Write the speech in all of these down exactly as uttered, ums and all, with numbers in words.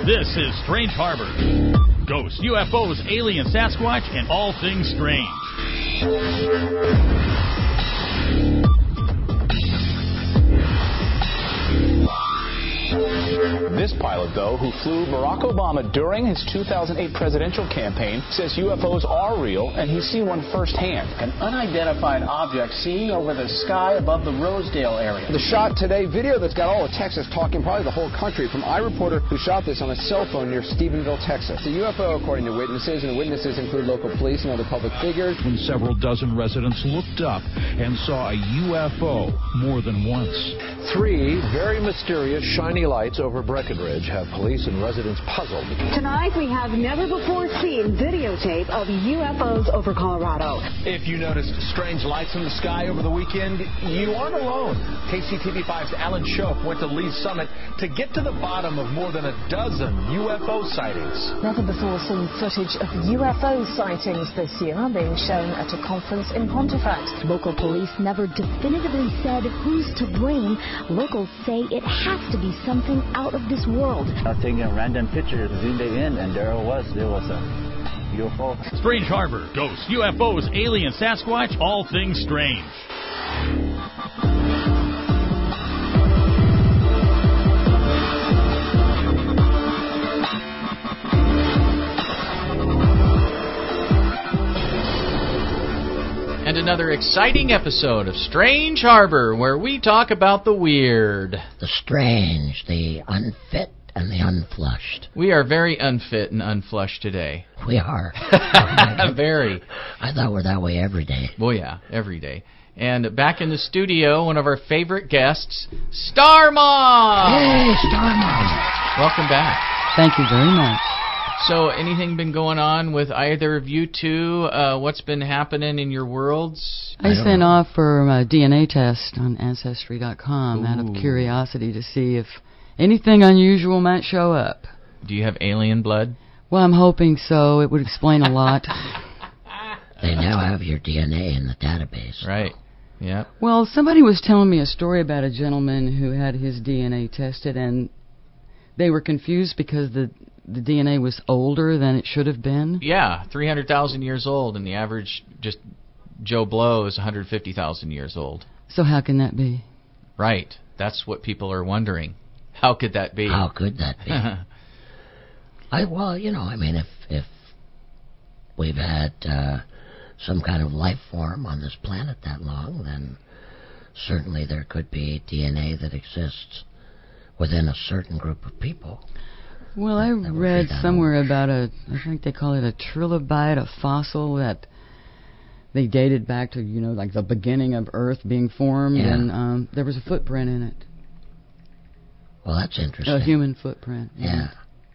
This is Strange Harbor. Ghosts, U F Os, alien, Sasquatch, and all things strange. This pilot, though, who flew Barack Obama during his two thousand eight presidential campaign, says U F Os are real, and he's seen one firsthand. An unidentified object seen over the sky above the Rosedale area. The shot today, video that's got all of Texas talking, probably the whole country, from iReporter, who shot this on a cell phone near Stephenville, Texas. The U F O, according to witnesses, and the witnesses include local police and other public figures. When several dozen residents looked up and saw a U F O more than once. Three very mysterious shiny lights over Breckenridge have police and residents puzzled. Tonight we have never-before-seen videotape of U F Os over Colorado. If you noticed strange lights in the sky over the weekend, you aren't alone. K C T V five's Alan Shope went to Lee's Summit to get to the bottom of more than a dozen U F O sightings. Never-before-seen footage of U F O sightings this year being shown at a conference in Pontiac. Local police never definitively said who's to blame. Locals say it has to be something out of this world. I was taking a random picture, zoomed it in, and there it was. There was a U F O. Strange Harbor, ghosts, U F Os, alien, Sasquatch, all things strange. And another exciting episode of Strange Harbor, where we talk about the weird, the strange, the unfit, and the unflushed. We are very unfit and unflushed today. We are. Very. I thought we're that way every day. Well, yeah, every day. And back in the studio, one of our favorite guests, Star Mom! Hey, Star Mom! Welcome back. Thank you very much. So, anything been going on with either of you two? Uh, what's been happening in your worlds? I, I sent know. off for a D N A test on Ancestry dot com out of curiosity to see if anything unusual might show up. Do you have alien blood? Well, I'm hoping so. It would explain a lot. They now have your D N A in the database. Right. Yeah. Well, somebody was telling me a story about a gentleman who had his D N A tested, and they were confused because the the D N A was older than it should have been. Yeah, three hundred thousand years old, and the average just Joe Blow is one hundred fifty thousand years old. So how can that be? Right. That's what people are wondering. How could that be? How could that be? I well, you know, I mean, if if we've had uh, some kind of life form on this planet that long, then certainly there could be D N A that exists within a certain group of people. Well, I read somewhere about a, I think they call it a trilobite, a fossil that they dated back to, you know, like the beginning of Earth being formed, yeah. and um, there was a footprint in it. Well, that's interesting. A human footprint. Yeah. yeah.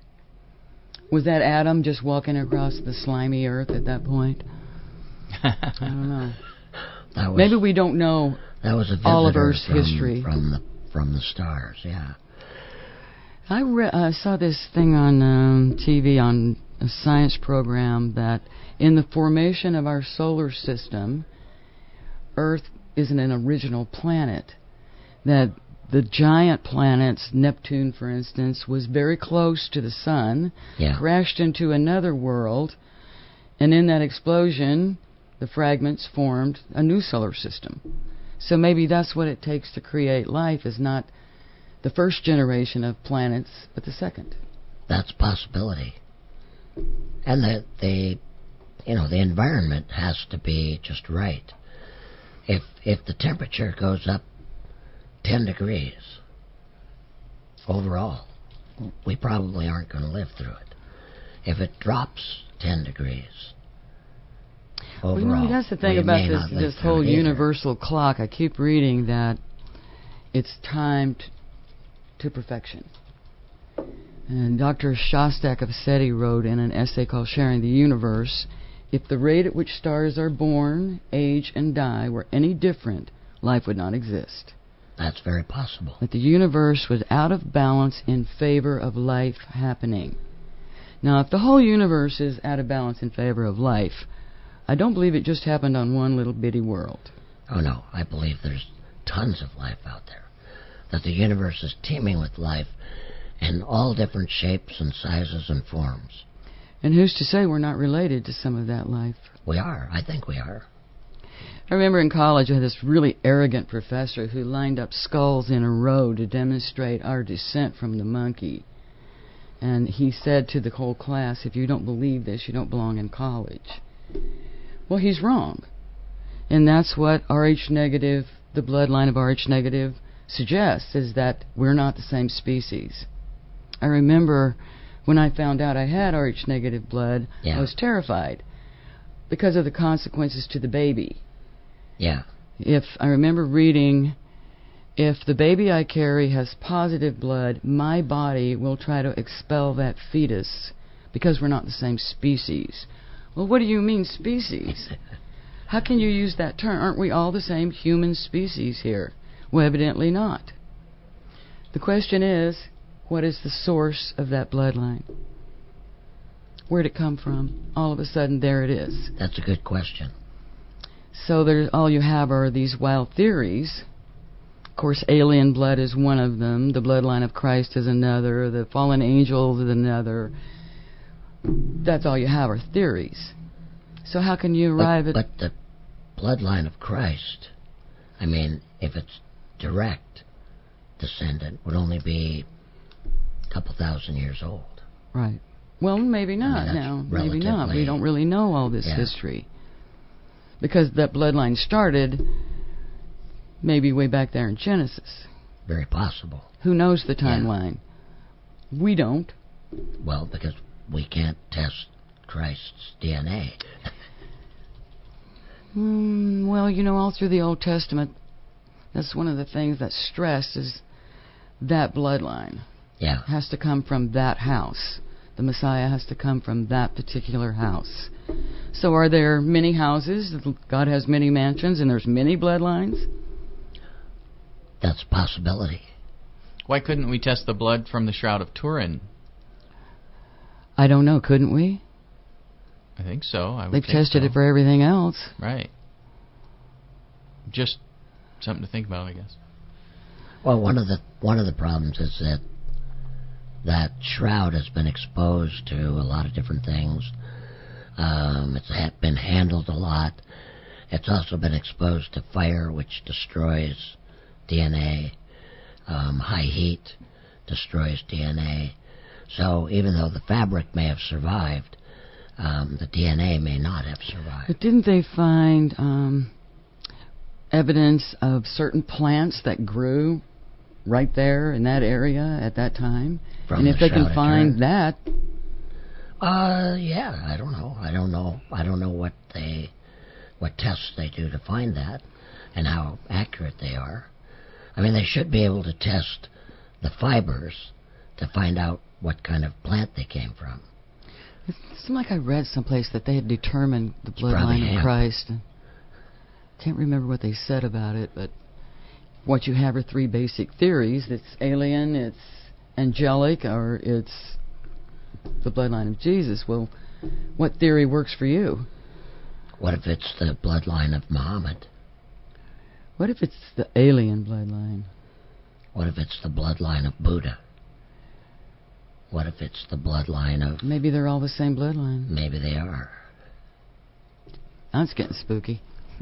Was that Adam just walking across the slimy Earth at that point? I don't know. That was, Maybe we don't know that was a all of Earth's from, history. From the, from the stars, yeah. I re- uh, saw this thing on um, T V on a science program that in the formation of our solar system, Earth isn't an original planet. That the giant planets, Neptune, for instance, was very close to the sun, yeah. crashed into another world, and in that explosion, the fragments formed a new solar system. So maybe that's what it takes to create life, is not the first generation of planets, but the second. That's a possibility. And the, the, you know, the environment has to be just right. If if the temperature goes up ten degrees overall, we probably aren't going to live through it. If it drops ten degrees overall, well, you know, that's the thing about this this whole universal clock. I keep reading that it's timed to perfection. And Doctor Shostak of SETI wrote in an essay called Sharing the Universe, if the rate at which stars are born, age, and die were any different, life would not exist. That's very possible. That the universe was out of balance in favor of life happening. Now, if the whole universe is out of balance in favor of life, I don't believe it just happened on one little bitty world. Oh, no. I believe there's tons of life out there. That the universe is teeming with life, in all different shapes and sizes and forms. And who's to say we're not related to some of that life? We are. I think we are. I remember in college I had this really arrogant professor who lined up skulls in a row to demonstrate our descent from the monkey. And he said to the whole class, if you don't believe this, you don't belong in college. Well, he's wrong. And that's what Rh negative, the bloodline of Rh negative, suggests, is that we're not the same species. I remember when I found out I had Rh negative blood, yeah. I was terrified because of the consequences to the baby. Yeah. If I remember reading, if the baby I carry has positive blood, my body will try to expel that fetus because we're not the same species. Well, what do you mean species? How can you use that term? Aren't we all the same human species here? Well, evidently not. The question is, what is the source of that bloodline? Where'd it come from? All of a sudden, there it is. That's a good question. So there, all you have are these wild theories. Of course, alien blood is one of them. The bloodline of Christ is another. The fallen angels is another. That's all you have are theories. So how can you arrive but, at... But the bloodline of Christ, I mean, if it's direct descendant, would only be a couple thousand years old. Right. Well, maybe not I mean, now. Maybe not. relatively- We don't really know all this Yeah. history. Because that bloodline started maybe way back there in Genesis. Very possible. Who knows the timeline? We don't. Well, because we can't test Christ's D N A. Hmm, well, you know, all through the Old Testament, that's one of the things that's stressed is that bloodline. Yeah. Has to come from that house. The Messiah has to come from that particular house. So are there many houses? God has many mansions and there's many bloodlines? That's a possibility. Why couldn't we test the blood from the Shroud of Turin? I don't know. Couldn't we? I think so. I would They've think tested so. it for everything else. Right. Just something to think about, I guess. Well, one of the one of the problems is that that shroud has been exposed to a lot of different things. Um, it's ha- been handled a lot. It's also been exposed to fire, which destroys D N A. Um, high heat destroys D N A. So even though the fabric may have survived, um, the D N A may not have survived. But didn't they find um, evidence of certain plants that grew right there in that area at that time? From and if the they can Shroud of find Turin? that, Uh, yeah, I don't know. I don't know. I don't know what they, what tests they do to find that, and how accurate they are. I mean, they should be able to test the fibers to find out what kind of plant they came from. it seemed like I read someplace that they had determined the probably bloodline of hemp. Christ. Can't remember what they said about it, but what you have are three basic theories. It's alien, it's angelic, or it's the bloodline of Jesus. Well, what theory works for you? What if it's the bloodline of Muhammad? What if it's the alien bloodline? What if it's the bloodline of Buddha? What if it's the bloodline of... Maybe they're all the same bloodline. Maybe they are. That's getting spooky.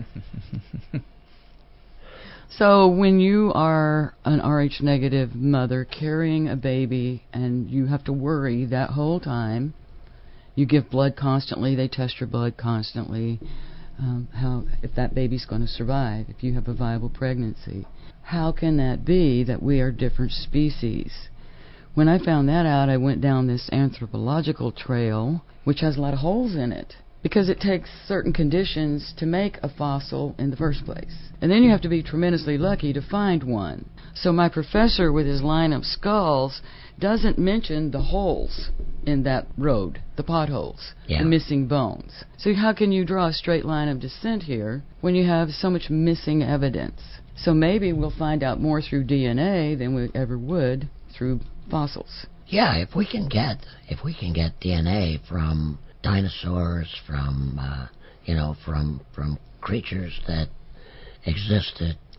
So when you are an Rh negative mother carrying a baby and you have to worry that whole time, you give blood constantly, they test your blood constantly, um, how if that baby's going to survive, if you have a viable pregnancy. How can that be that we are different species? When I found that out, I went down this anthropological trail, which has a lot of holes in it, because it takes certain conditions to make a fossil in the first place. And then you have to be tremendously lucky to find one. So my professor, with his line of skulls, doesn't mention the holes in that road, the potholes, Yeah. the missing bones. So how can you draw a straight line of descent here when you have so much missing evidence? So maybe we'll find out more through D N A than we ever would through fossils. Yeah, if we can get if we can get D N A from dinosaurs, from uh, you know, from from creatures that existed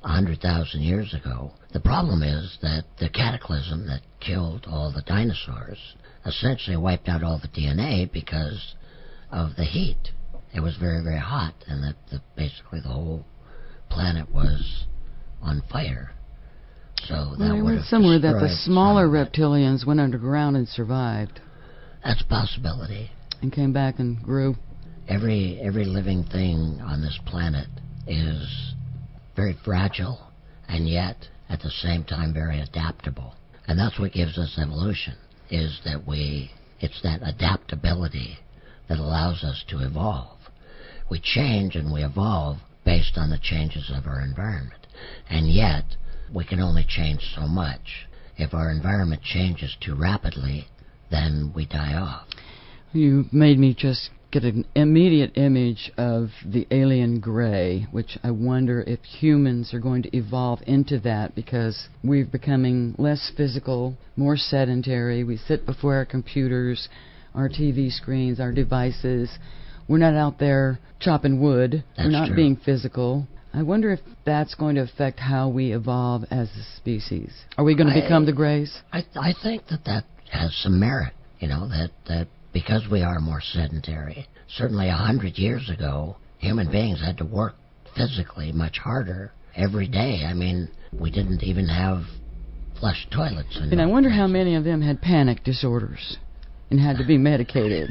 one hundred thousand years ago. The problem is that the cataclysm that killed all the dinosaurs essentially wiped out all the D N A because of the heat. It was very, very hot, and that the, basically the whole planet was on fire. So that well, I would read have somewhere that the destroyed smaller some. reptilians went underground and survived. That's a possibility. And came back and grew. Every every living thing on this planet is very fragile, and yet at the same time very adaptable. And that's what gives us evolution, is that we, it's that adaptability that allows us to evolve. We change and we evolve based on the changes of our environment. And yet, we can only change so much. If our environment changes too rapidly, then we die off. You made me just get an immediate image of the alien gray, which I wonder if humans are going to evolve into that, because we're becoming less physical, more sedentary. We sit before our computers, our T V screens, our devices. We're not out there chopping wood. That's we're not true. being physical. I wonder if that's going to affect how we evolve as a species. Are we going to I, become the grays? I, I think that that has some merit, you know, that, that because we are more sedentary. Certainly a hundred years ago, human beings had to work physically much harder every day. I mean, we didn't even have flush toilets. And I wonder how many of them had panic disorders and had to be medicated.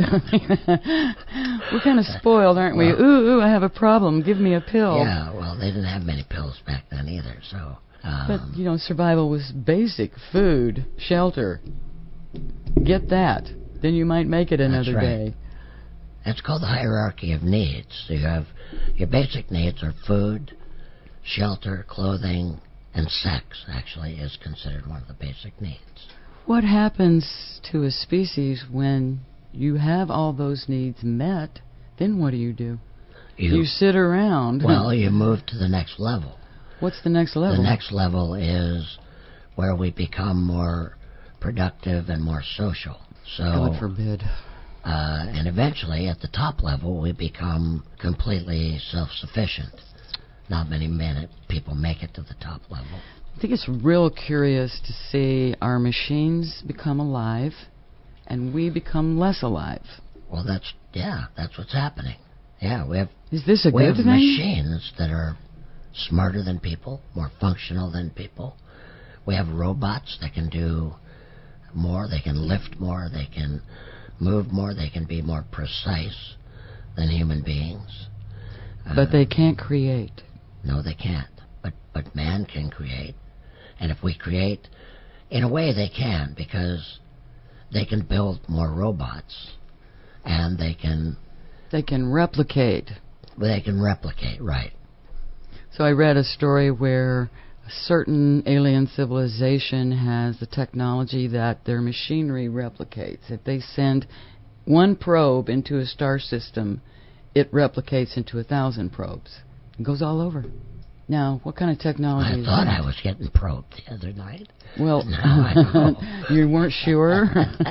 We're kind of spoiled, aren't we? Well, ooh, ooh, I have a problem. Give me a pill. Yeah, well, they didn't have many pills back then either, so... Um, but, you know, survival was basic. Food, shelter. Get that. Then you might make it another That's right. day. That's called the hierarchy of needs. So you have your basic needs are food, shelter, clothing, and sex, actually, is considered one of the basic needs. What happens to a species when you have all those needs met? Then what do you do? You, you sit around. Well, you move to the next level. What's the next level? The next level is where we become more productive and more social. So, God forbid. Uh, and eventually, at the top level, we become completely self-sufficient. Not many men, people make it to the top level. I think it's real curious to see our machines become alive and we become less alive. Well, that's, yeah, that's what's happening. Yeah, we have, Is this a we good have thing? machines that are smarter than people, more functional than people. We have robots that can do more, they can lift more, they can move more, they can be more precise than human beings. But uh, they can't create. No, they can't. But but man can create. And if we create, in a way they can, because they can build more robots, and they can... They can replicate. They can replicate, right. So I read a story where a certain alien civilization has the technology that their machinery replicates. If they send one probe into a star system, it replicates into a thousand probes. It goes all over. Now, what kind of technology I is thought that? I was getting probed the other night. Well, now I know. You weren't sure?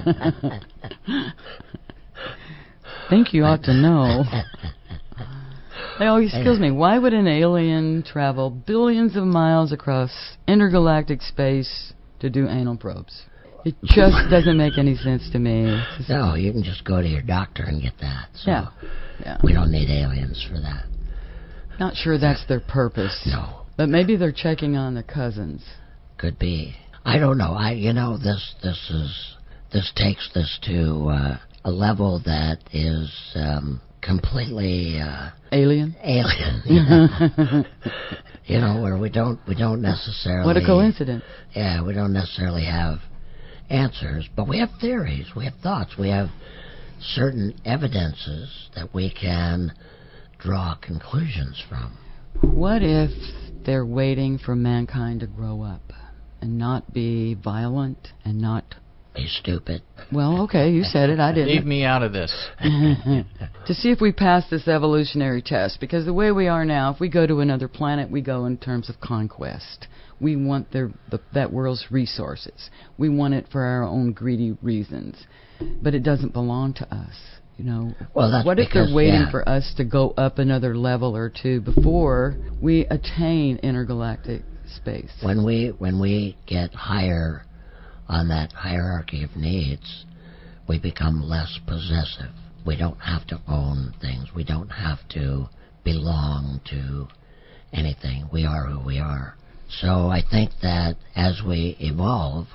Think you ought to know. Oh, excuse me, why would an alien travel billions of miles across intergalactic space to do anal probes? It just doesn't make any sense to me. No, you can just go to your doctor and get that. So yeah. yeah. We don't need aliens for that. Not sure that's their purpose. No. But maybe they're checking on their cousins. Could be. I don't know. I, you know, this this is this takes this to uh, a level that is um, completely uh, alien. Alien. Yeah. You know, where we don't we don't necessarily. What a coincidence. Yeah, we don't necessarily have answers, but we have theories, we have thoughts, we have certain evidences that we can draw conclusions from. What if they're waiting for mankind to grow up and not be violent and not be stupid? Well, okay, you said it, I didn't. Leave me out of this. To see if we pass this evolutionary test, because the way we are now, if we go to another planet, we go in terms of conquest. We want their, the, that world's resources. We want it for our own greedy reasons. But it doesn't belong to us. You know, well, that's what if because, they're waiting yeah. for us to go up another level or two before we attain intergalactic space? When we when we get higher on that hierarchy of needs, we become less possessive. We don't have to own things. We don't have to belong to anything. We are who we are. So I think that as we evolve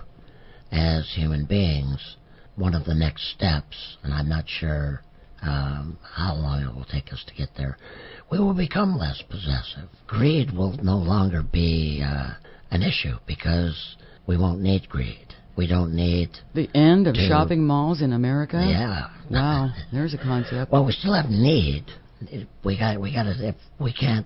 as human beings, one of the next steps, and I'm not sure um, how long it will take us to get there, we will become less possessive. Greed will no longer be uh, an issue because we won't need greed. We don't need the end of to, shopping malls in America. Yeah. Wow, there's a concept. Well, we still have need. We got. We got to. If we can't,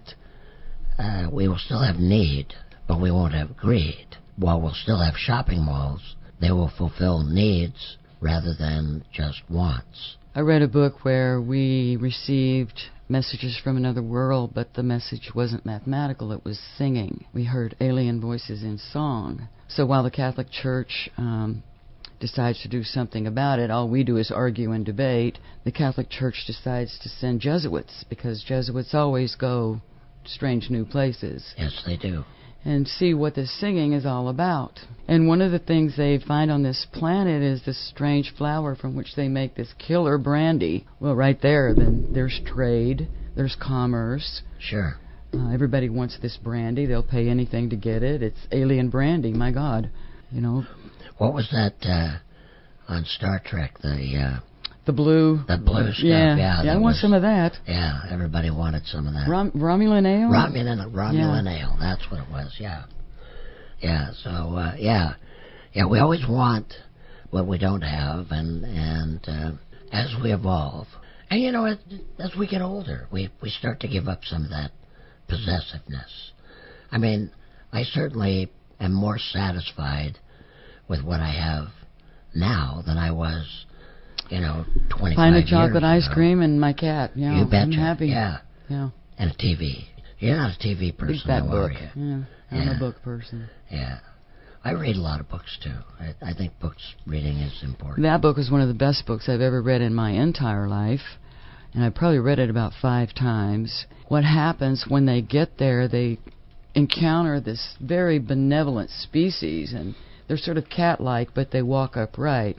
uh, we will still have need, but we won't have greed. While we'll still have shopping malls, they will fulfill needs rather than just wants. I read a book where we received messages from another world, but the message wasn't mathematical, it was singing. We heard alien voices in song. So while the Catholic Church um, decides to do something about it, all we do is argue and debate. The Catholic Church decides to send Jesuits, because Jesuits always go strange new places. Yes, they do. And see what this singing is all about. And one of the things they find on this planet is this strange flower from which they make this killer brandy. Well, right there, then there's trade, there's commerce. Sure. Uh, everybody wants this brandy. They'll pay anything to get it. It's alien brandy, my God. You know. What was that uh, on Star Trek? The uh, the blue. The blue stuff. Yeah, yeah, yeah I want was, some of that. Yeah, everybody wanted some of that. Rom- Romulan ale. Romulan Romulan yeah. ale. That's what it was. Yeah. Yeah. So uh, yeah, yeah. We always want what we don't have, and and uh, as we evolve, and you know, as, as we get older, we we start to give up some of that possessiveness. I mean, I certainly am more satisfied with what I have now than I was, you know, twenty-five Pint years of chocolate ago. ice cream and my cat. Yeah, you betcha. I'm happy. Yeah. Yeah. And a T V. You're not a T V person, Big fat though, book. are you? Yeah, I'm yeah. a book person. Yeah. I read a lot of books, too. I, I think books reading is important. That book is one of the best books I've ever read in my entire life, and I probably read it about five times. What happens when they get there, they encounter this very benevolent species, and they're sort of cat-like, but they walk upright,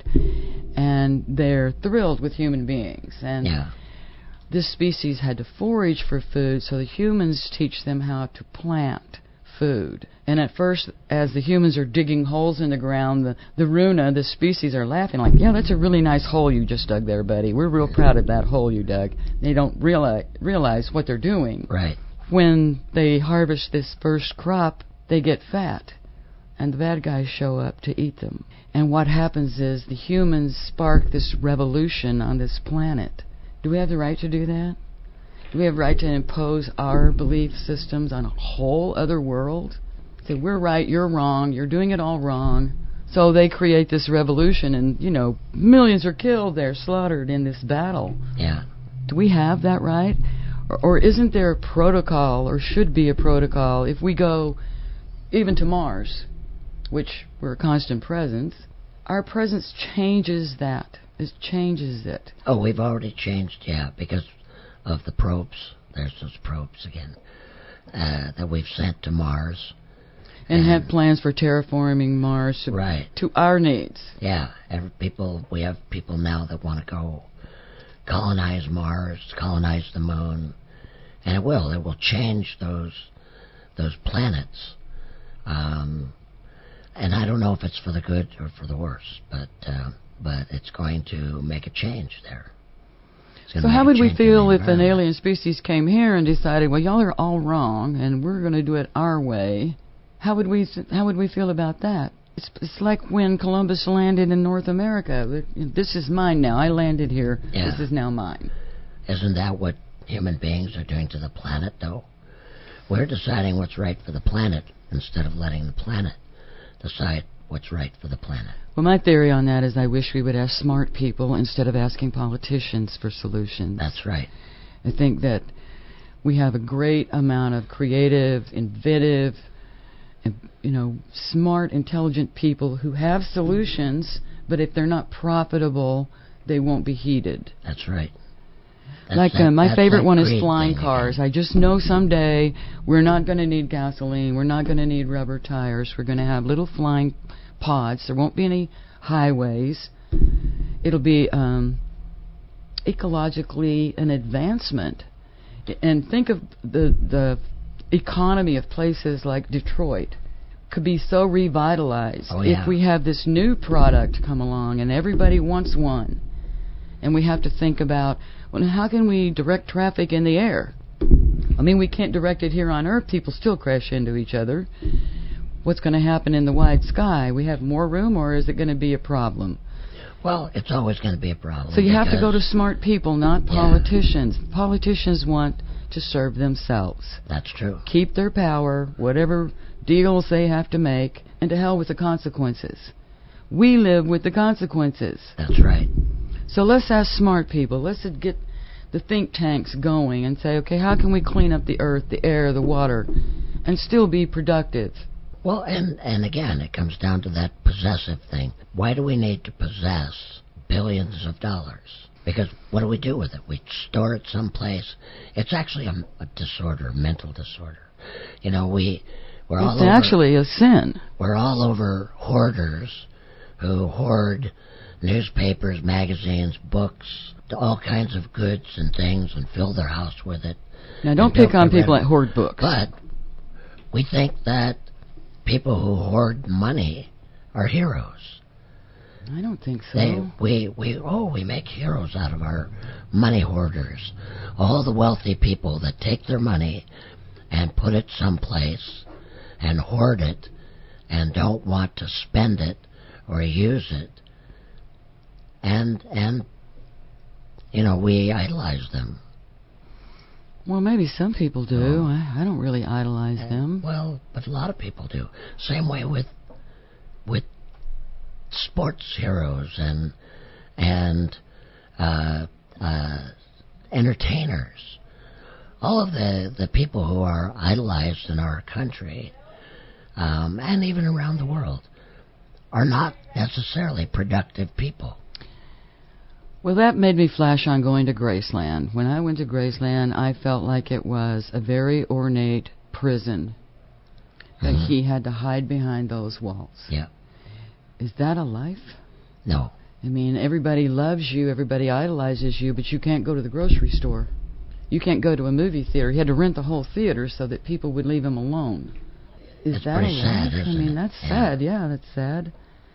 and they're thrilled with human beings. And yeah. this species had to forage for food, so the humans teach them how to plant food. And at first, as the humans are digging holes in the ground, the, the Runa, the species, are laughing like, yeah, that's a really nice hole you just dug there, buddy. We're real proud of that hole you dug. They don't realize, realize what they're doing. Right. When they harvest this first crop, they get fat, and the bad guys show up to eat them. And what happens is the humans spark this revolution on this planet. Do we have the right to do that? Do we have the right to impose our belief systems on a whole other world? Say, we're right, you're wrong, you're doing it all wrong. So they create this revolution, and, you know, millions are killed, they're slaughtered in this battle. Yeah. Do we have that right? Or, or isn't there a protocol, or should be a protocol, if we go even to Mars, which we're a constant presence, our presence changes that. It changes it. Oh, we've already changed, yeah, because of the probes. There's those probes again uh, that we've sent to Mars. And, and have plans for terraforming Mars to, right. to our needs. Yeah, every people. We have people now that want to go colonize Mars, colonize the moon, and it will. It will change those those planets. Um, and I don't know if it's for the good or for the worse, but uh, but it's going to make a change there. So how would we feel if an alien species came here and decided, well, y'all are all wrong, and we're going to do it our way? How would we how would we feel about that? It's, it's like when Columbus landed in North America. This is mine now. I landed here. Yeah. This is now mine. Isn't that what human beings are doing to the planet, though? We're deciding what's right for the planet instead of letting the planet decide what's right for the planet. Well, my theory on that is I wish we would ask smart people instead of asking politicians for solutions. That's right. I think that we have a great amount of creative, inventive, and, you know, smart, intelligent people who have solutions, but if they're not profitable they won't be heated. That's right. That's like that, uh, my favorite one is greed flying thing cars. again. I just know someday we're not going to need gasoline. We're not going to need rubber tires. We're going to have little flying pods. There won't be any highways. It'll be um, ecologically an advancement. And think of the the economy of places like Detroit could be so revitalized oh, yeah. if we have this new product come along and everybody wants one. And we have to think about, well, how can we direct traffic in the air? I mean, we can't direct it here on Earth. People still crash into each other. What's going to happen in the wide sky? We have more room, or is it going to be a problem? Well, it's always going to be a problem. So you have to go to smart people, not politicians. Yeah. Politicians want to serve themselves. That's true. Keep their power, whatever deals they have to make, and to hell with the consequences. We live with the consequences. That's right. So let's ask smart people. Let's get the think tanks going and say, okay, how can we clean up the earth, the air, the water, and still be productive? Well, and, and again, it comes down to that possessive thing. Why do we need to possess billions of dollars? Because what do we do with it? We store it someplace. It's actually a, a disorder, a mental disorder. You know, we, we're it's all over... It's actually a sin. We're all over hoarders who hoard newspapers, magazines, books, all kinds of goods and things and fill their house with it. Now, don't pick on people that hoard books. But we think that people who hoard money are heroes. I don't think so. They, we, we, oh, we make heroes out of our money hoarders. All the wealthy people that take their money and put it someplace and hoard it and don't want to spend it or use it. And, and you know, we idolize them. Well, maybe some people do. Oh. I, I don't really idolize and, them. Well, but a lot of people do. Same way with with sports heroes and and uh, uh, entertainers. All of the, the people who are idolized in our country, um, and even around the world, are not necessarily productive people. Well, that made me flash on going to Graceland. When I went to Graceland, I felt like it was a very ornate prison. That mm-hmm. he had to hide behind those walls. Yeah. Is that a life? No. I mean, everybody loves you, everybody idolizes you, but you can't go to the grocery store. You can't go to a movie theater. He had to rent the whole theater so that people would leave him alone. Is it's that pretty a life? sad, isn't I mean, it? that's yeah. sad. Yeah, that's sad.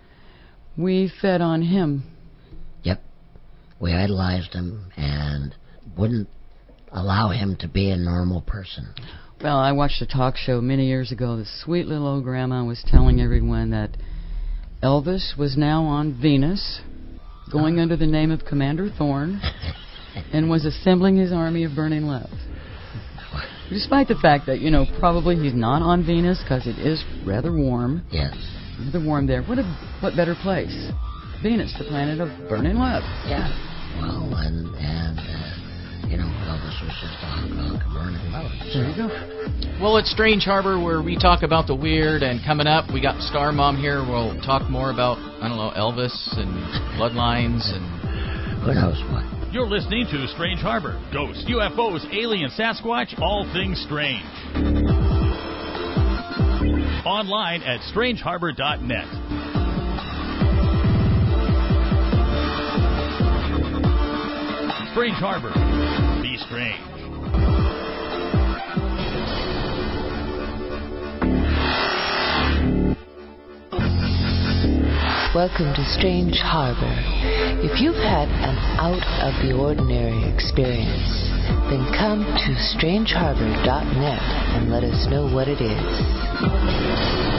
We fed on him. Yep. We idolized him and wouldn't allow him to be a normal person. Well, I watched a talk show many years ago. This sweet little old grandma was telling everyone that Elvis was now on Venus, going under the name of Commander Thorne, and was assembling his army of burning love. Despite the fact that, you know, probably he's not on Venus because it is rather warm. Yes. Rather warm there. What a what better place? Venus, the planet of burning love. Yeah. Well, and, and uh, you know, Elvis was just a hunk, hunk of burning love. So. There you go. Well, it's Strange Harbor, where we talk about the weird, and coming up, we got Star Mom here. We'll talk more about, I don't know, Elvis and bloodlines and... Who knows what. You're listening to Strange Harbor. Ghosts, U F Os, alien, Sasquatch, all things strange. Online at strange harbor dot net. Strange Harbor. Be strange. Welcome to Strange Harbor. If you've had an out-of-the-ordinary experience, then come to strange harbor dot net and let us know what it is.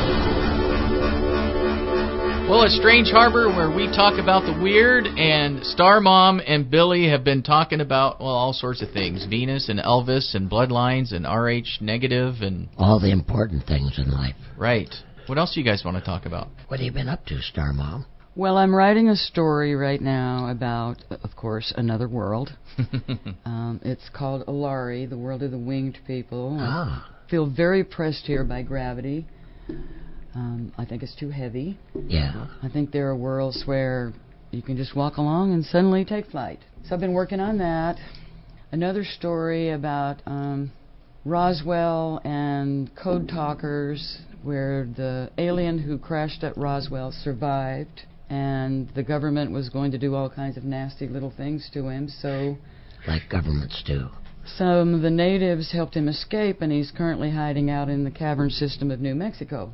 Well, it's Strange Harbor, where we talk about the weird, and Star Mom and Billy have been talking about, well, all sorts of things. Venus and Elvis and bloodlines and R H negative and... all the important things in life. Right. What else do you guys want to talk about? What have you been up to, Star Mom? Well, I'm writing a story right now about, of course, another world. um, it's called Alari, the world of the winged people. Ah. I feel very oppressed here by gravity. Um, I think it's too heavy. Yeah. I think there are worlds where you can just walk along and suddenly take flight. So I've been working on that. Another story about um, Roswell and code talkers, where the alien who crashed at Roswell survived, and the government was going to do all kinds of nasty little things to him. So, like governments do. Some of the natives helped him escape, and he's currently hiding out in the cavern system of New Mexico.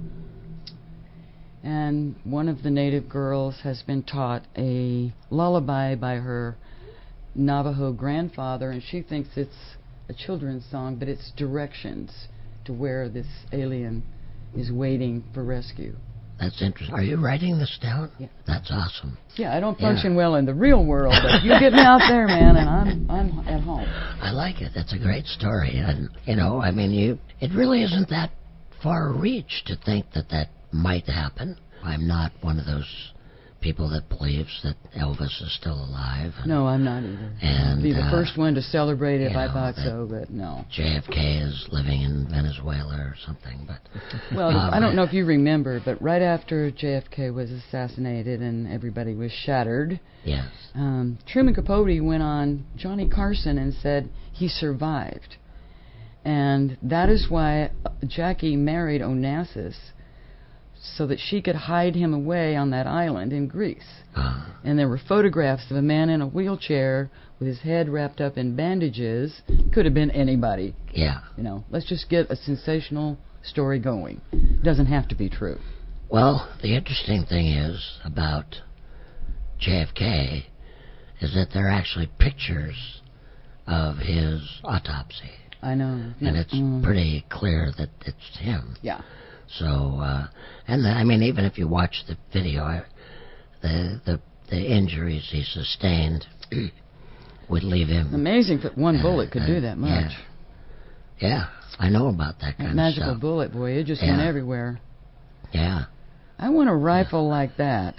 And one of the native girls has been taught a lullaby by her Navajo grandfather, and she thinks it's a children's song, but it's directions to where this alien is waiting for rescue. That's interesting. Are you writing this down? Yeah. That's awesome. Yeah, I don't function yeah. well in the real world, but you get me out there, man, and I'm I'm at home. I like it. That's a great story. And, you know, I mean, you it really isn't that far reach to think that that might happen. I'm not one of those people that believes that Elvis is still alive. And, no, I'm not either. And I'd be the uh, first one to celebrate it if I know, thought so, but no. J F K is living in Venezuela or something, but... Well, um, I don't know if you remember, but right after J F K was assassinated and everybody was shattered... Yes. Um, Truman Capote went on Johnny Carson and said he survived. And that is why Jackie married Onassis, so that she could hide him away on that island in Greece. Uh, and there were photographs of a man in a wheelchair with his head wrapped up in bandages. Could have been anybody. Yeah. You know, let's just get a sensational story going. It doesn't have to be true. Well, the interesting thing is about J F K is that there are actually pictures of his autopsy. I know. And it's mm. pretty clear that it's him. Yeah. So, uh, and the, I mean, even if you watch the video, I, the the the injuries he sustained would leave him. Amazing that one bullet could uh, do that much. Yeah. yeah, I know about that kind that of magical stuff. bullet, boy, it just yeah. went everywhere. Yeah. I want a rifle like that.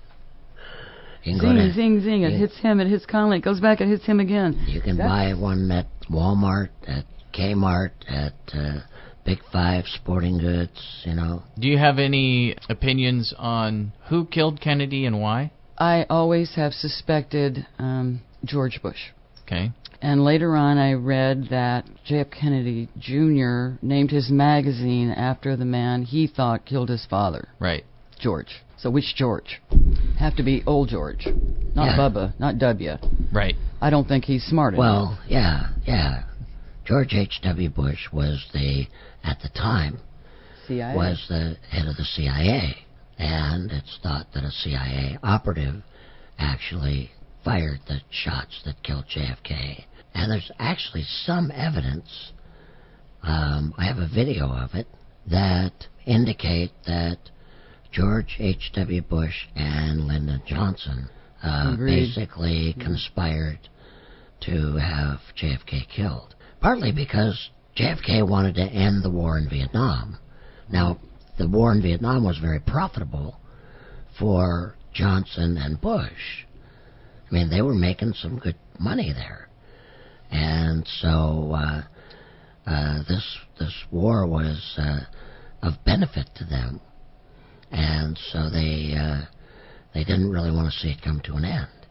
You zing, to, zing, zing. It you, hits him, it hits Conley, it goes back, it hits him again. You can That's, buy one at Walmart, at Kmart, at... Uh, Big Five, Sporting Goods, you know. Do you have any opinions on who killed Kennedy and why? I always have suspected um, George Bush. Okay. And later on I read that J F Kennedy Junior named his magazine after the man he thought killed his father. Right. George. So which George? Have to be old George. Not yeah. Bubba, not W. Right. I don't think he's smart enough. Well, yeah, yeah. George H W. Bush was the, at the time, C I A. was the head of the C I A. And it's thought that a C I A operative actually fired the shots that killed J F K. And there's actually some evidence, um, I have a video of it, that indicate that George H W. Bush and Lyndon Johnson uh, basically mm-hmm. conspired to have J F K killed. Partly because J F K wanted to end the war in Vietnam. Now, the war in Vietnam was very profitable for Johnson and Bush. I mean, they were making some good money there. And so uh, uh, this this war was uh, of benefit to them. And so they uh, they didn't really want to see it come to an end.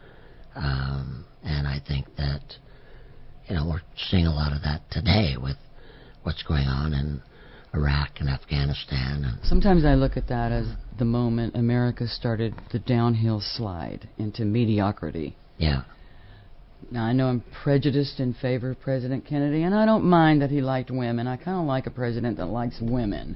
Um, and I think that, you know, we're seeing a lot of that today with what's going on in Iraq and Afghanistan. And sometimes I look at that as the moment America started the downhill slide into mediocrity. Yeah. Now, I know I'm prejudiced in favor of President Kennedy, and I don't mind that he liked women. I kind of like a president that likes women.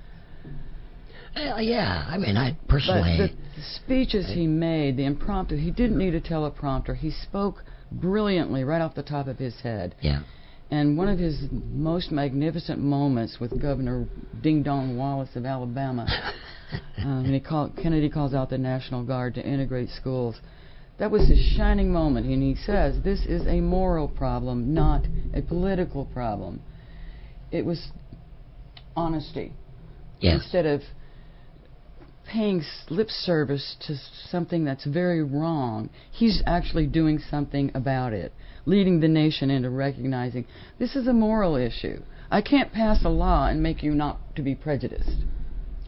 Uh, yeah, I mean, I personally... But the, the speeches I, he made, the impromptu, he didn't need a teleprompter. He spoke brilliantly right off the top of his head. Yeah. And one of his most magnificent moments with Governor Ding Dong Wallace of Alabama, um, when he called, Kennedy calls out the National Guard to integrate schools, that was his shining moment. And he says, this is a moral problem, not a political problem. It was honesty. Yes. Instead of paying lip service to something that's very wrong, he's actually doing something about it, leading the nation into recognizing this is a moral issue. I can't pass a law and make you not to be prejudiced.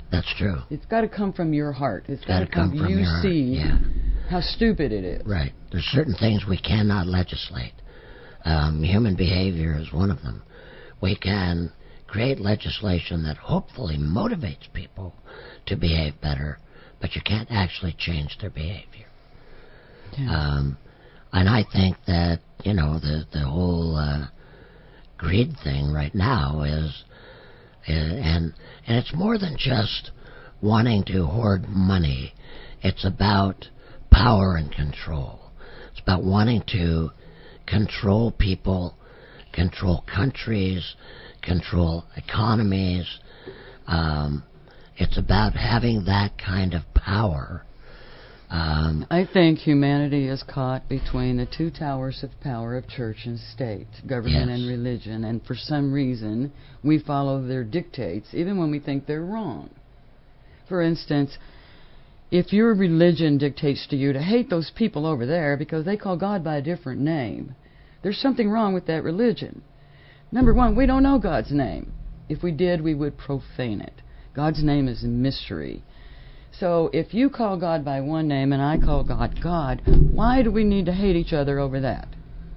That's true. It's got to come from your heart. It's got to come, come from you your see heart. Yeah. how stupid it is. Right. There's certain things we cannot legislate. Um, human behavior is one of them. We can create legislation that hopefully motivates people to behave better, but you can't actually change their behavior. Yeah. Um, and I think that, you know, the, the whole uh, greed thing right now is, uh, and, and it's more than just wanting to hoard money. It's about power and control. It's about wanting to control people, control countries, control economies. Um, it's about having that kind of power. Um, I think humanity is caught between the two towers of power of church and state, government yes. and religion, and for some reason we follow their dictates even when we think they're wrong. For instance, if your religion dictates to you to hate those people over there because they call God by a different name, there's something wrong with that religion. Number one, we don't know God's name. If we did, we would profane it. God's name is a mystery. So if you call God by one name and I call God God, why do we need to hate each other over that?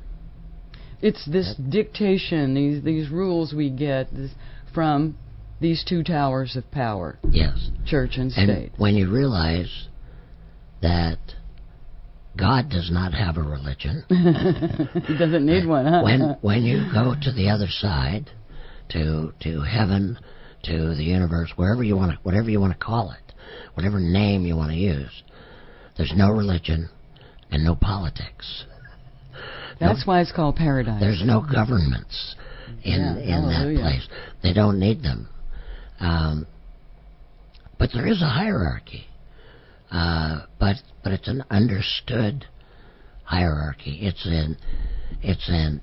It's this dictation, these these rules we get this, from these two towers of power. Yes. Church and and state. When you realize that God does not have a religion. He doesn't need one, huh? When when you go to the other side, to to heaven, to the universe, wherever you want to, whatever you want to call it, whatever name you want to use, there's no religion and no politics. That's no, why it's called paradise. There's no governments in yeah, in hallelujah. that place. They don't need them. Um, but there is a hierarchy. Uh, but but it's an understood hierarchy. It's an it's an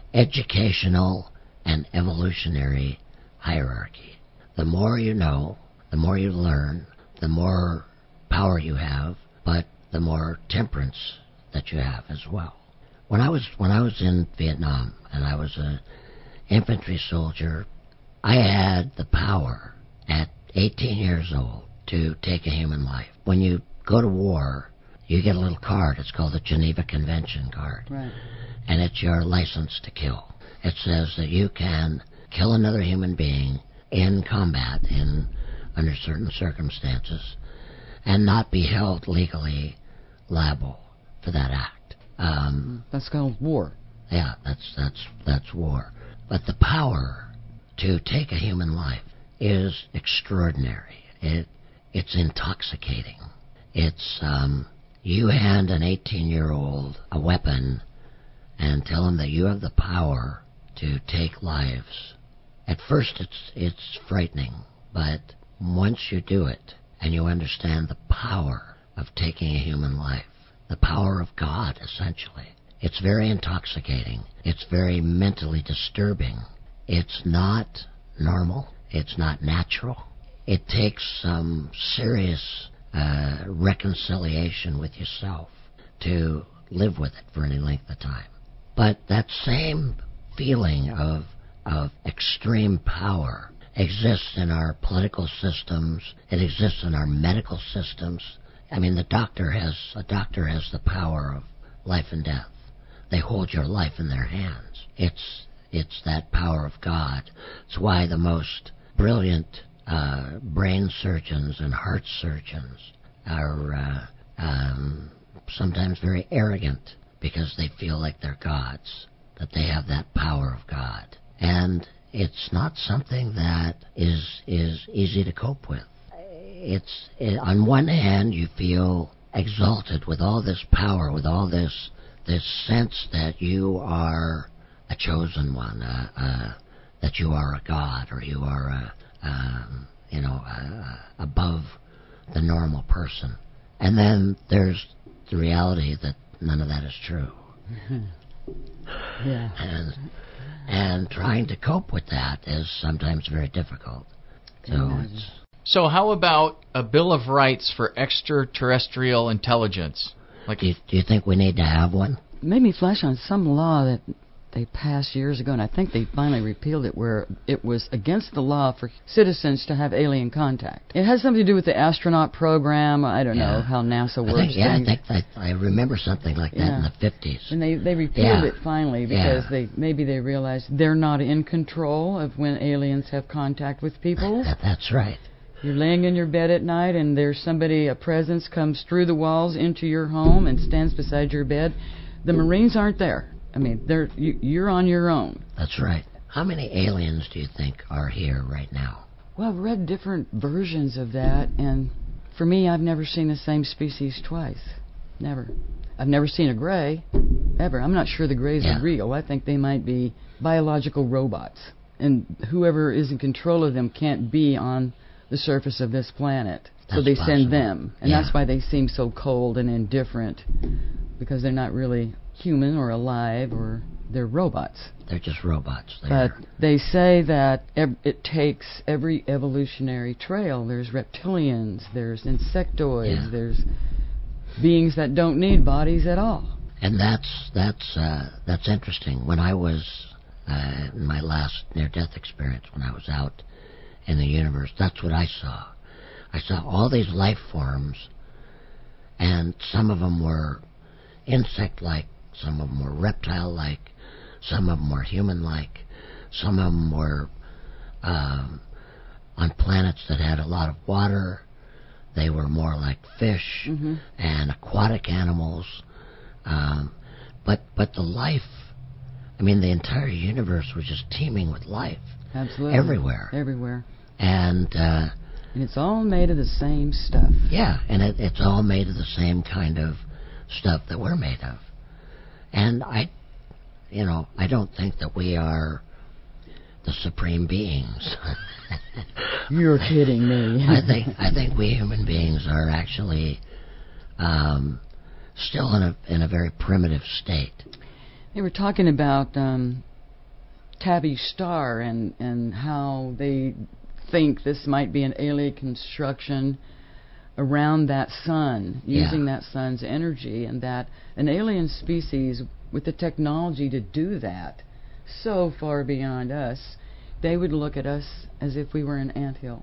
educational and evolutionary hierarchy. The more you know, the more you learn, the more power you have, but the more temperance that you have as well. When I was when I was in Vietnam and I was an infantry soldier, I had the power at eighteen years old to take a human life. When you go to war, you get a little card. It's called the Geneva Convention card. Right. And it's your license to kill. It says that you can kill another human being in combat, in under certain circumstances, and not be held legally liable for that act. Um, that's called war. Yeah, that's that's that's war. But the power to take a human life is extraordinary. It It's intoxicating. It's, um, you hand an eighteen-year-old a weapon and tell him that you have the power to take lives. At first it's it's frightening, but once you do it and you understand the power of taking a human life, the power of God, essentially, it's very intoxicating. It's very mentally disturbing. It's not normal. It's not natural. It takes some serious uh, reconciliation with yourself to live with it for any length of time. But that same feeling of of extreme power exists in our political systems. It exists in our medical systems. I mean, the doctor has a doctor has the power of life and death. They hold your life in their hands. It's it's that power of God. It's why the most brilliant uh, brain surgeons and heart surgeons are uh, um, sometimes very arrogant because they feel like they're gods, that they have that power of God. And it's not something that is is easy to cope with. It's it, on one hand, you feel exalted with all this power, with all this this sense that you are a chosen one, uh, uh, that you are a god, or you are a um, you know uh, above the normal person. And then there's the reality that none of that is true. Yeah. And and trying to cope with that is sometimes very difficult. So it's So how about a Bill of Rights for extraterrestrial intelligence? Like, do you, do you think we need to have one? Made me flash on some law that they passed years ago, and I think they finally repealed it, where it was against the law for citizens to have alien contact. It has something to do with the astronaut program. I don't yeah. know how NASA works. I think, yeah, things. I think that I remember something like that yeah. in the fifties. And they they repealed yeah. it finally because yeah. they maybe they realized they're not in control of when aliens have contact with people. That, that's right. You're laying in your bed at night, and there's somebody, a presence comes through the walls into your home and stands beside your bed. The Marines aren't there. I mean, they're you, you're on your own. That's right. How many aliens do you think are here right now? Well, I've read different versions of that, and for me, I've never seen the same species twice. Never. I've never seen a gray, ever. I'm not sure the grays yeah. are real. I think they might be biological robots, and whoever is in control of them can't be on the surface of this planet. That's so they possible. send them. And yeah. that's why they seem so cold and indifferent, because they're not really human or alive, or they're robots. They're just robots. They're but they say that ev- it takes every evolutionary trail. There's reptilians, there's insectoids, yeah. there's beings that don't need bodies at all. And that's that's uh, that's interesting. When I was uh, in my last near-death experience, when I was out in the universe, that's what I saw. I saw all these life forms, and some of them were insect-like, some of them were reptile-like, some of them were human-like, some of them were um, on planets that had a lot of water. They were more like fish mm-hmm. and aquatic animals. Um, but but the life, I mean, the entire universe was just teeming with life. Absolutely. Everywhere. Everywhere. And uh, and it's all made of the same stuff. Yeah, and it, it's all made of the same kind of stuff that we're made of. And I, you know, I don't think that we are the supreme beings. You're kidding me. I think I think we human beings are actually um, still in a in a very primitive state. They were talking about um, Tabby Star and and how they think this might be an alien construction around that sun, using yeah. that sun's energy, and that an alien species with the technology to do that so far beyond us, they would look at us as if we were an anthill.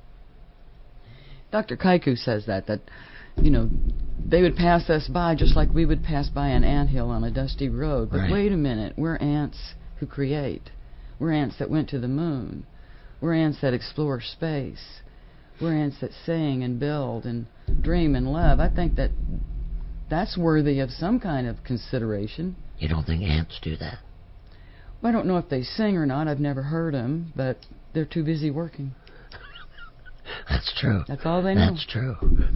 Doctor Kaiku says that, that, you know, they would pass us by just like we would pass by an anthill on a dusty road. But right. wait a minute, we're ants who create. We're ants that went to the moon. We're ants that explore space. We're ants that sing and build and dream and love. I think that that's worthy of some kind of consideration. You don't think ants do that? Well, I don't know if they sing or not. I've never heard them, but they're too busy working. That's true. That's all they know. That's true.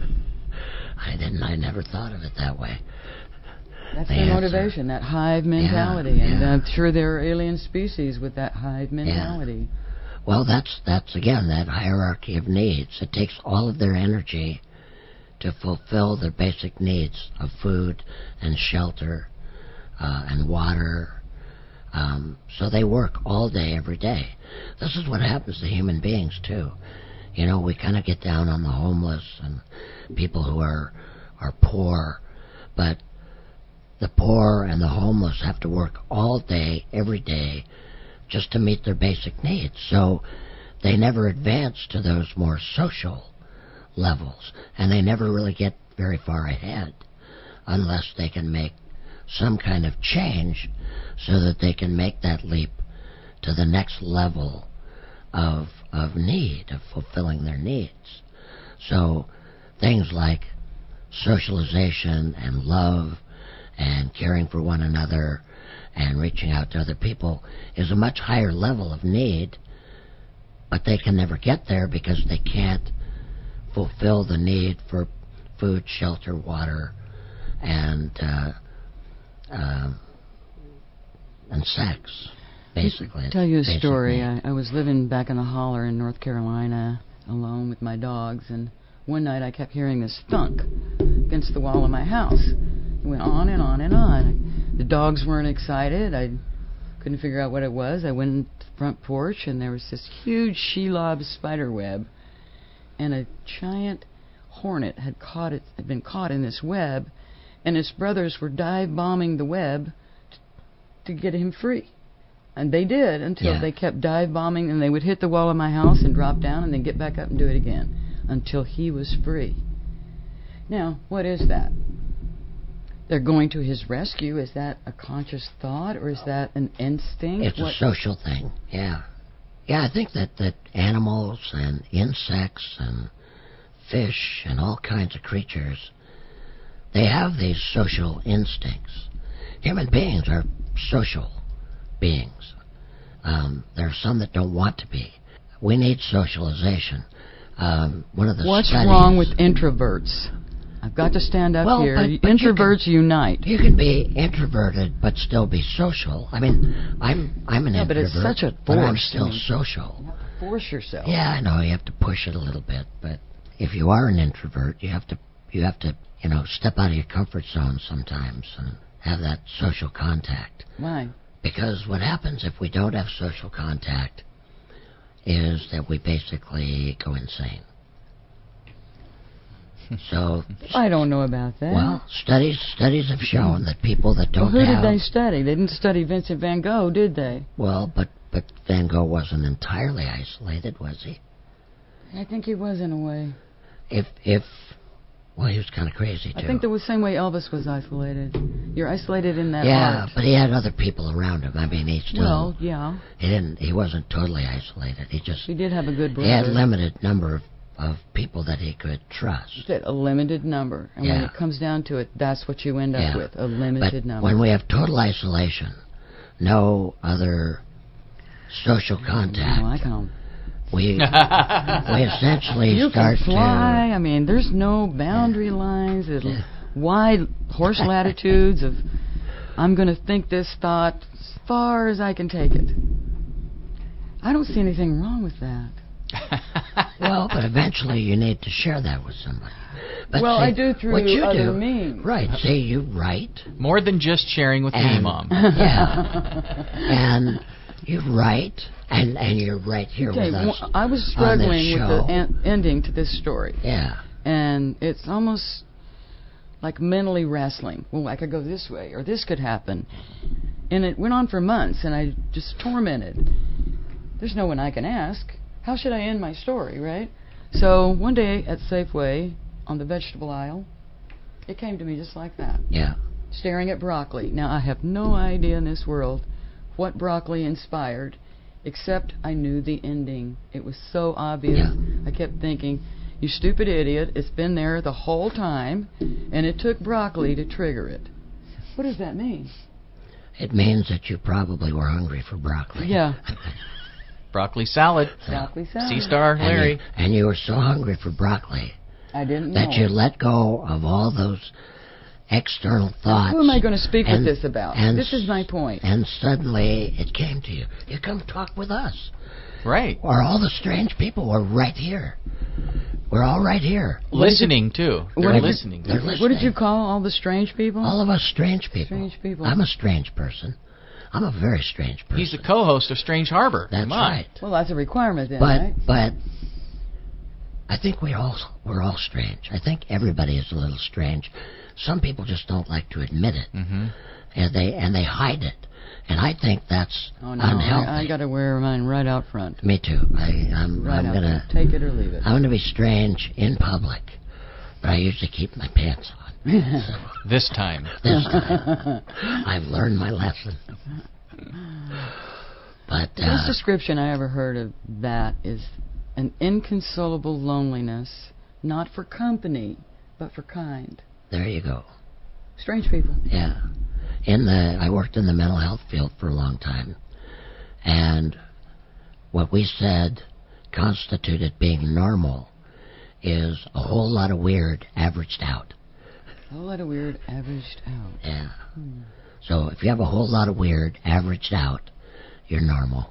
I didn't. I never thought of it that way. That's the their answer. motivation, that hive mentality, yeah, and yeah. I'm sure there are alien species with that hive mentality. Yeah. Well, that's that's again that hierarchy of needs. It takes all of their energy to fulfill their basic needs of food and shelter uh, and water. Um, so they work all day, every day. This is what happens to human beings too. You know, we kind of get down on the homeless and people who are are poor, but the poor and the homeless have to work all day, every day, just to meet their basic needs. So they never advance to those more social levels, and they never really get very far ahead unless they can make some kind of change so that they can make that leap to the next level of of need, of fulfilling their needs. So things like socialization and love and caring for one another and reaching out to other people is a much higher level of need, but they can never get there because they can't fulfill the need for food, shelter, water, and uh, uh, and sex, basically. I'll tell you a Basic story. need. I, I was living back in the holler in North Carolina alone with my dogs, and one night I kept hearing this thunk against the wall of my house. It went on and on and on. The dogs weren't excited. I couldn't figure out what it was. I went to the front porch, and there was this huge Shelob spider web, and a giant hornet had caught it, had been caught in this web, and its brothers were dive bombing the web t- to get him free. And they did until Yeah. they kept dive bombing, and they would hit the wall of my house and drop down and then get back up and do it again until he was free. Now, what is that? They're going to his rescue. Is that a conscious thought, or is that an instinct? It's what? a social thing, yeah. Yeah, I think that, that animals and insects and fish and all kinds of creatures, they have these social instincts. Human beings are social beings. Um, there are some that don't want to be. We need socialization. Um, one of the What's studies, wrong with introverts? I've got to stand up well, here. But, but Introverts you can, unite. You can be introverted but still be social. I mean, I'm I'm an yeah, introvert, but it's such a force. but I'm still social. You have to force yourself. Yeah, I know you have to push it a little bit, but if you are an introvert, you have to you have to you know step out of your comfort zone sometimes and have that social contact. Why? Because what happens if we don't have social contact is that we basically go insane. So I don't know about that. Well, studies studies have shown that people that don't well, who have... did they study? They didn't study Vincent van Gogh, did they? Well, but, but Van Gogh wasn't entirely isolated, was he? I think he was in a way. If, if... Well, he was kind of crazy, too. I think the same way Elvis was isolated. You're isolated in that yeah, art. but he had other people around him. I mean, he still... Well, yeah. He didn't... He wasn't totally isolated. He just... He did have a good brother. He had a limited number of, of people that he could trust. A limited number. And yeah. when it comes down to it, that's what you end up yeah. with, a limited but number. When we have total isolation, no other social contact... No, I can't... We, we essentially you start can fly. to... I mean, there's no boundary lines. There's yeah. wide horse latitudes of, I'm going to think this thought as far as I can take it. I don't see anything wrong with that. Well, but eventually you need to share that with somebody. But well, see, I do through what you other do, means. Right. See, you write. More than just sharing with and, me, Mom. Yeah. And you write, and, and you're right here okay, with us. Well, I was struggling with show. the en- ending to this story. Yeah. And it's almost like mentally wrestling. Well, I could go this way, or this could happen. And it went on for months, and I just tormented. There's no one I can ask. How should I end my story, right? So one day at Safeway, on the vegetable aisle, it came to me just like that. Yeah. Staring at broccoli. Now, I have no idea in this world what broccoli inspired, except I knew the ending. It was so obvious. Yeah. I kept thinking, you stupid idiot, it's been there the whole time, and it took broccoli to trigger it. What does that mean? It means that you probably were hungry for broccoli. Yeah. Broccoli salad. Broccoli salad. C-Star Larry. And you, and you were so hungry for broccoli I didn't that know. you let go of all those external thoughts. Who am I going to speak and, with this about? And, this is my point. And suddenly it came to you. You come talk with us. Right. Or all the strange people were right here. We're all right here. Listening, too. They're what listening. You, They're listening. What did you call all the strange people? All of us strange people. Strange people. I'm a strange person. I'm a very strange person. He's the co-host of Strange Harbor. That's Come on. right. Well, that's a requirement then, but, right? But I think we all we're all strange. I think everybody is a little strange. Some people just don't like to admit it, mm-hmm. and they and they hide it. And I think that's oh, no, unhealthy. I, I got to wear mine right out front. Me too. I, I'm, right I'm out gonna front. Take it or leave it. I'm gonna be strange in public, but I usually keep my pants on. So, this time. This time, I've learned my lesson. But the uh, best description I ever heard of that is an inconsolable loneliness, not for company, but for kind. There you go. Strange people. Yeah. In the, I worked in the mental health field for a long time, and what we said constituted being normal is a whole lot of weird averaged out. A whole lot of weird averaged out. Yeah. Hmm. So if you have a whole lot of weird averaged out, you're normal.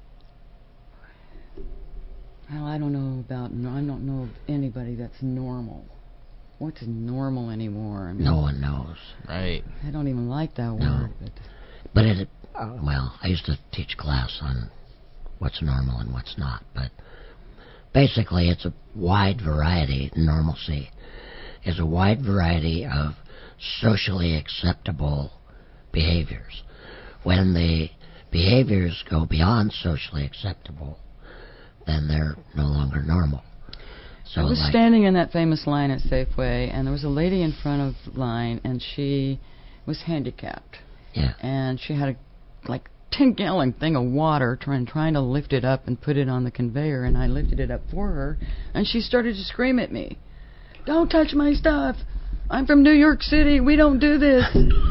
Well, I don't know about, I don't know of anybody that's normal. What's normal anymore? I mean, no one knows. Right. I don't even like that word. No. But, but it, uh, well, I used to teach class on what's normal and what's not, but basically it's a wide variety. Normalcy is a wide variety of socially acceptable behaviors. when the behaviors go beyond socially acceptable, then they're no longer normal. So I was like, standing in that famous line at Safeway, and there was a lady in front of the line, and she was handicapped. Yeah. And she had a like ten-gallon thing of water, trying trying to lift it up and put it on the conveyor, and I lifted it up for her, and she started to scream at me, "Don't touch my stuff! I'm from New York City. We don't do this."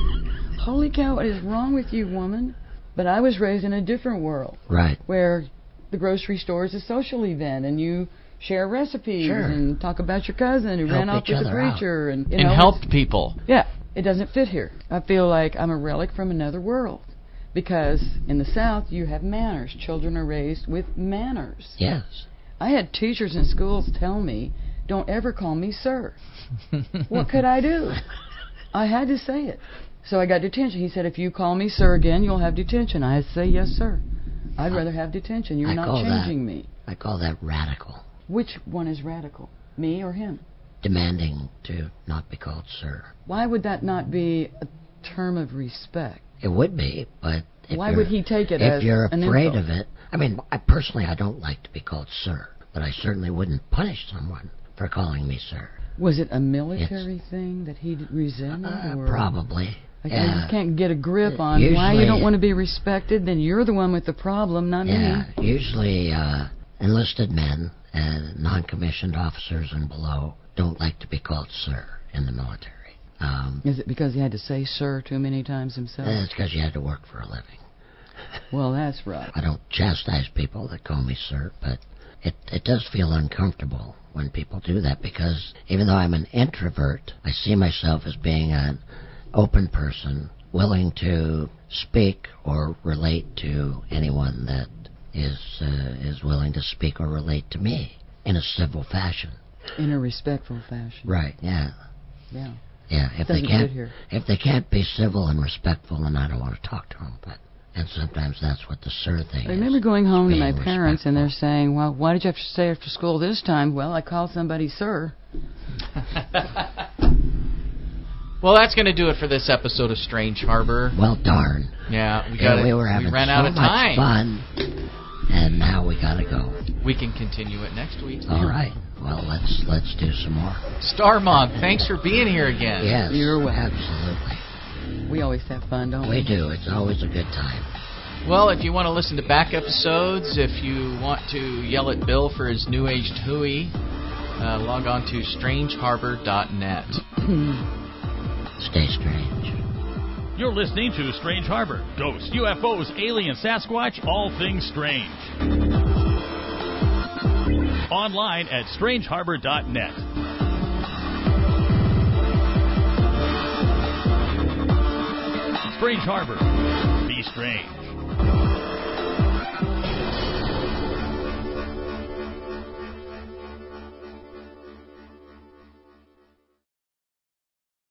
Holy cow, what is wrong with you, woman? But I was raised in a different world. Right. Where the grocery store is a social event, and you share recipes sure. and talk about your cousin who help ran off with the preacher. Out. And, you and know, helped people. Yeah, it doesn't fit here. I feel like I'm a relic from another world. Because in the South, you have manners. Children are raised with manners. Yes. I had teachers in schools tell me, don't ever call me sir. What could I do? I had to say it. So I got detention. He said, if you call me sir again, you'll have detention. I had to say, yes, sir. I'd rather have detention. You're I not changing that, me. I call that radical. Which one is radical? Me or him? Demanding to not be called sir. Why would that not be a term of respect? It would be, but if why would he take it if as you're an afraid insult? of it? I mean, I personally, I don't like to be called sir, but I certainly wouldn't punish someone for calling me sir. Was it a military it's, thing that he resented? Uh, or? Probably. Like, yeah. I just can't get a grip on usually, why you don't want to be respected. Then you're the one with the problem, not yeah, me. Usually, uh, enlisted men and non-commissioned officers and below don't like to be called sir in the military. Um, Is it because he had to say sir too many times himself? It's because you had to work for a living. Well, that's right. I don't chastise people that call me sir, but it, it does feel uncomfortable when people do that, because even though I'm an introvert, I see myself as being an open person, willing to speak or relate to anyone that is uh, is willing to speak or relate to me in a civil fashion. In a respectful fashion. Right, yeah. Yeah. Yeah, if they can't if they can't be civil and respectful, then I don't want to talk to them. But and sometimes that's what the sir thing is. I remember going home to my parents respectful. and they're saying, "Well, why did you have to stay after school this time?" Well, I called somebody sir. Well, that's going to do it for this episode of Strange Harbor. Well, darn. Yeah, we got yeah, we were having we ran so out of much time. fun, and now we got to go. We can continue it next week. All right. Well, let's let's do some more. Star Mom, thanks for being here again. Yes, you're welcome. Absolutely. We always have fun, don't we? We do. It's always a good time. Well, if you want to listen to back episodes, if you want to yell at Bill for his New Age hooey, uh, log on to strange harbor dot net. Stay strange. You're listening to Strange Harbor. Ghosts, U F Os, alien, Sasquatch, all things strange. Online at strange harbor dot net. Strange Harbor. Be strange.